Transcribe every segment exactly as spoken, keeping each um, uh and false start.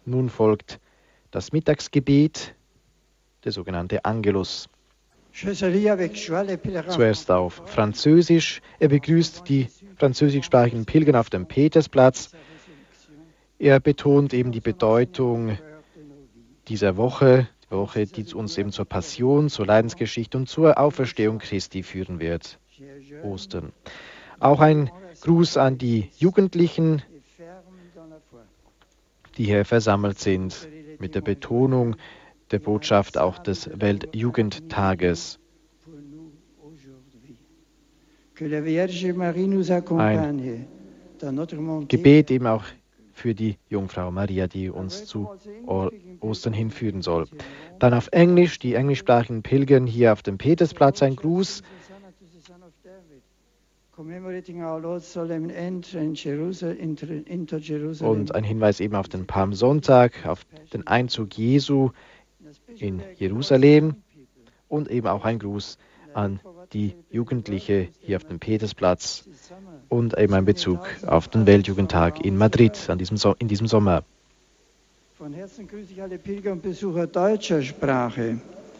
Nun folgt das Mittagsgebet, der sogenannte Angelus. Zuerst auf Französisch. Er begrüßt die französischsprachigen Pilger auf dem Petersplatz. Er betont eben die Bedeutung dieser Woche, die Woche, die uns eben zur Passion, zur Leidensgeschichte und zur Auferstehung Christi führen wird. Ostern. Auch ein Gruß an die Jugendlichen, die hier versammelt sind, mit der Betonung der Botschaft auch des Weltjugendtages. Ein Gebet eben auch für die Jungfrau Maria, die uns zu Ostern hinführen soll. Dann auf Englisch, die englischsprachigen Pilger hier auf dem Petersplatz, ein Gruß. Und ein Hinweis eben auf den Palmsonntag, auf den Einzug Jesu in Jerusalem und eben auch ein Gruß an die Jugendliche hier auf dem Petersplatz und eben ein Bezug auf den Weltjugendtag in Madrid an diesem so- in diesem Sommer. Von Herzen grüße ich alle Pilger und Besucher deutscher Sprache.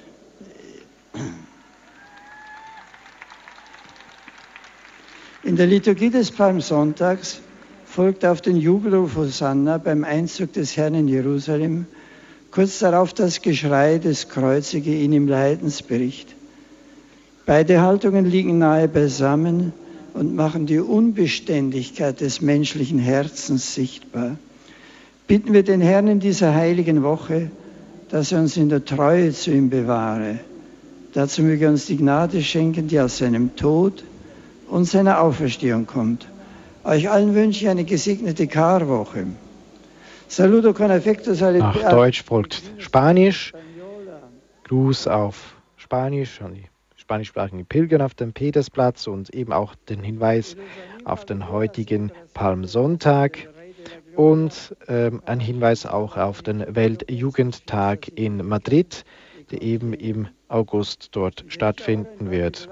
In der Liturgie des Palmsonntags folgt auf den Jubelruf Hosanna beim Einzug des Herrn in Jerusalem kurz darauf das Geschrei des Kreuzige ihn im Leidensbericht. Beide Haltungen liegen nahe beisammen und machen die Unbeständigkeit des menschlichen Herzens sichtbar. Bitten wir den Herrn in dieser heiligen Woche, dass er uns in der Treue zu ihm bewahre. Dazu möge er uns die Gnade schenken, die aus seinem Tod und seiner Auferstehung kommt. Euch allen wünsche ich eine gesegnete Karwoche. Saludo con affecto alle... Nach Deutsch folgt Spanisch. Gruß auf Spanisch an die spanischsprachigen Pilger auf dem Petersplatz und eben auch den Hinweis auf den heutigen Palmsonntag und ähm, ein Hinweis auch auf den Weltjugendtag in Madrid, der eben im August dort stattfinden wird.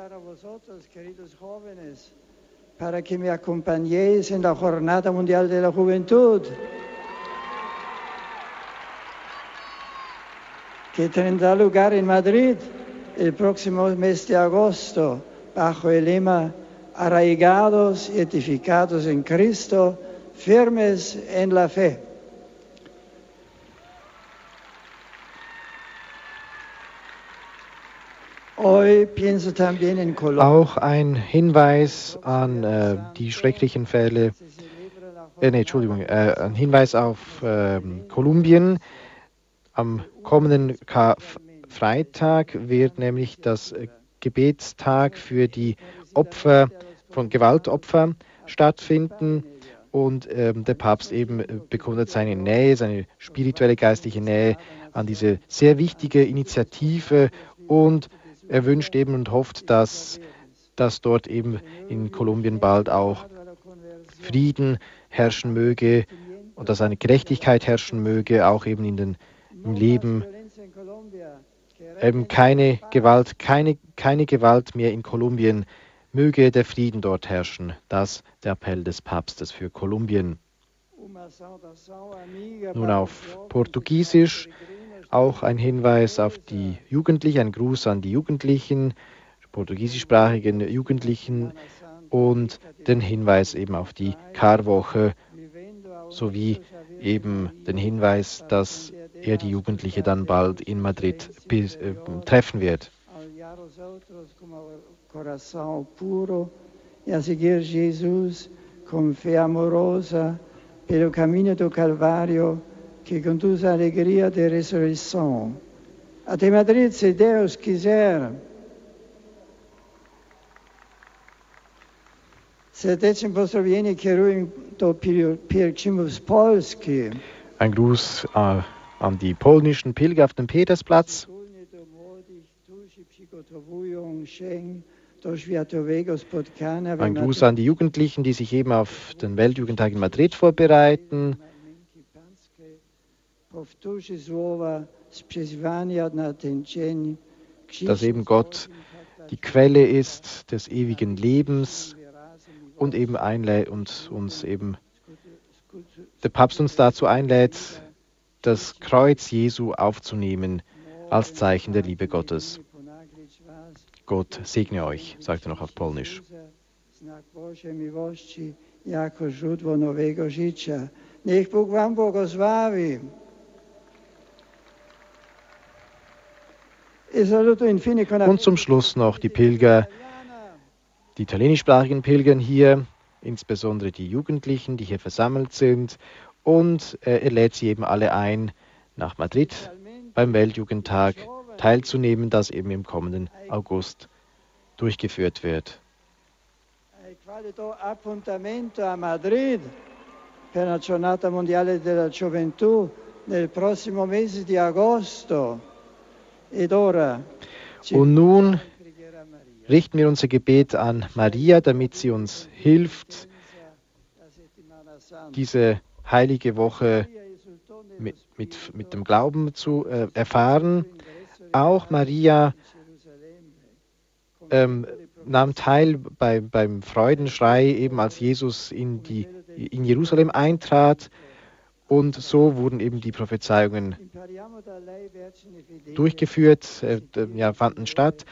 Para que me acompañéis en la Jornada Mundial de la Juventud, que tendrá lugar en Madrid el próximo mes de agosto, bajo el lema Arraigados y edificados en Cristo, firmes en la fe. Auch ein Hinweis an äh, die schrecklichen Fälle, äh, nee, Entschuldigung, äh, ein Hinweis auf äh, Kolumbien. Am kommenden Karfreitag wird nämlich das Gebetstag für die Opfer von Gewaltopfern stattfinden und ähm, der Papst eben bekundet seine Nähe, seine spirituelle geistliche Nähe an diese sehr wichtige Initiative und er wünscht eben und hofft, dass, dass dort eben in Kolumbien bald auch Frieden herrschen möge und dass eine Gerechtigkeit herrschen möge, auch eben in den, im Leben. Eben keine Gewalt, keine, keine Gewalt mehr in Kolumbien. Möge der Frieden dort herrschen. Das der Appell des Papstes für Kolumbien. Nun auf Portugiesisch. Auch ein Hinweis auf die Jugendlichen, ein Gruß an die Jugendlichen, portugiesischsprachigen Jugendlichen und den Hinweis eben auf die Karwoche sowie eben den Hinweis, dass er die Jugendliche dann bald in Madrid bis, äh, treffen wird. E a seguir Jesus com fé amorosa pelo caminho do Calvário que conduz à alegria da ressurreição. Até Madrid, se Deus quiser. Serdecznie pozdrowienie kieruję do pielgrzymów z Polski. Ein Gruß äh, an die polnischen Pilger auf dem Petersplatz. Ein Gruß an die Jugendlichen, die sich eben auf den Weltjugendtag in Madrid vorbereiten. Dass eben Gott die Quelle ist des ewigen Lebens und eben einlädt und uns eben der Papst uns dazu einlädt, das Kreuz Jesu aufzunehmen als Zeichen der Liebe Gottes. Gott segne euch, sagt er noch auf Polnisch. Niech Bóg wam błogosławi. Und zum Schluss noch die Pilger, die italienischsprachigen Pilger hier, insbesondere die Jugendlichen, die hier versammelt sind. Und äh, er lädt sie eben alle ein, nach Madrid beim Weltjugendtag teilzunehmen, das eben im kommenden August durchgeführt wird. Appuntamento a Madrid per la giornata mondiale della gioventù nel prossimo mese di agosto. Und nun richten wir unser Gebet an Maria, damit sie uns hilft, diese heilige Woche mit, mit, mit dem Glauben zu äh, erfahren. Auch Maria ähm, nahm teil bei, beim Freudenschrei, eben als Jesus in, die, in Jerusalem eintrat. Und so wurden eben die Prophezeiungen durchgeführt, äh, ja, fanden statt.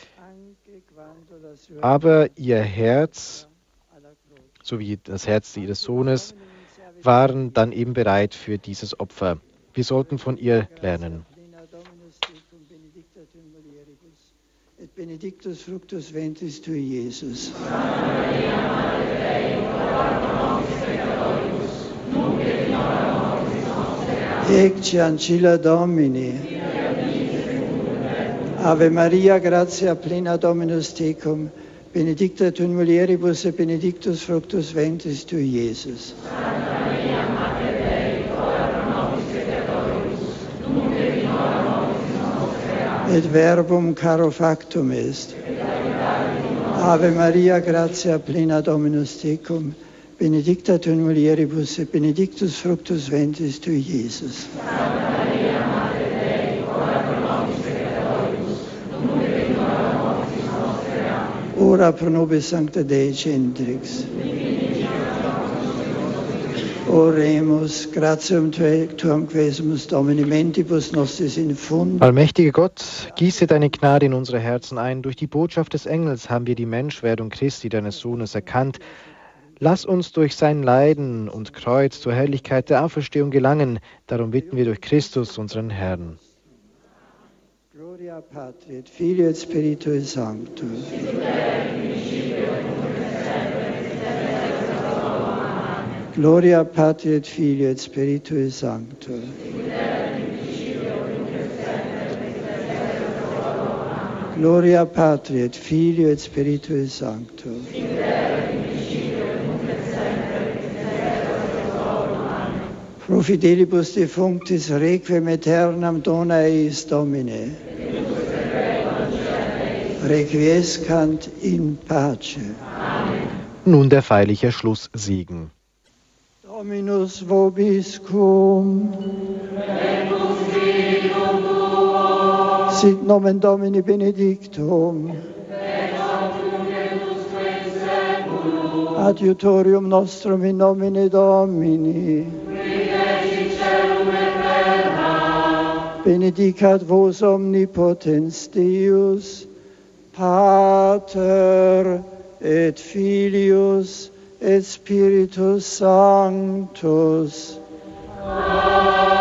Aber ihr Herz, sowie das Herz ihres Sohnes, waren dann eben bereit für dieses Opfer. Wir sollten von ihr lernen. Et benedictus fructus ventris tui, Jesus. Ecce ancilla Domini. Ave Maria, gratia plena Dominus tecum, benedicta tu in mulieribus et benedictus fructus ventris tui, Jesus. Santa Maria, Mater Dei, ora pro nobis peccatoribus, nunc et in hora mortis nostre. Et verbum caro factum est. Ave Maria, gratia plena Dominus tecum, benedicta tu in mulieribus et benedictus fructus ventris tui, Jesus. Santa Maria, Mater Dei, ora pro nobis peccatoribus, nunc et in hora mortis nostre. Amen. Ora pro nobis Sancta Dei Centrix. Oremus, gratiam tuam quesumus Domini mentibus nostris infundi. Allmächtiger Gott, gieße deine Gnade in unsere Herzen ein. Durch die Botschaft des Engels haben wir die Menschwerdung Christi, deines Sohnes, erkannt. Lass uns durch sein Leiden und Kreuz zur Herrlichkeit der Auferstehung gelangen. Darum bitten wir durch Christus, unseren Herrn. Gloria Patri et Filio et Spiritui Sancto. Gloria Patri et Filio et Spiritui Sancto. Gloria Patri et Filio et Spiritui Sancto. Pro fidelibus defunctis requiem aeternam dona eis Domine. Requiescant in pace. Nun der feierliche Schlusssegen. Dominus vobiscum. Sit nomen Domini benedictum. Adiutorium nostrum in nomine Domini. Benedicat vos omnipotens Deus, Pater et Filius et Spiritus Sanctus. Amen.